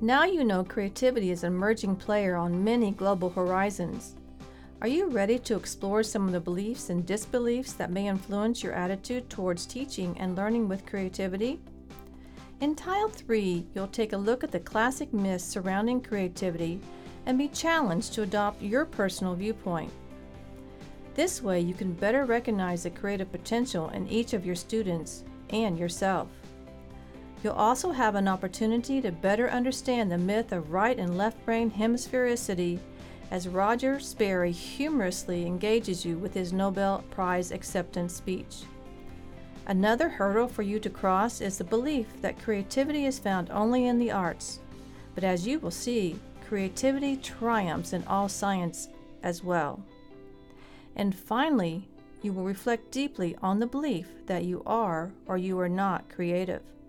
Now you know creativity is an emerging player on many global horizons. Are you ready to explore some of the beliefs and disbeliefs that may influence your attitude towards teaching and learning with creativity? In Tile 3, you'll take a look at the classic myths surrounding creativity and be challenged to adopt your personal viewpoint. This way, you can better recognize the creative potential in each of your students and yourself. You'll also have an opportunity to better understand the myth of right and left brain hemisphericity as Roger Sperry humorously engages you with his Nobel Prize acceptance speech. Another hurdle for you to cross is the belief that creativity is found only in the arts, but as you will see, creativity triumphs in all science as well. And finally, you will reflect deeply on the belief that you are or you are not creative.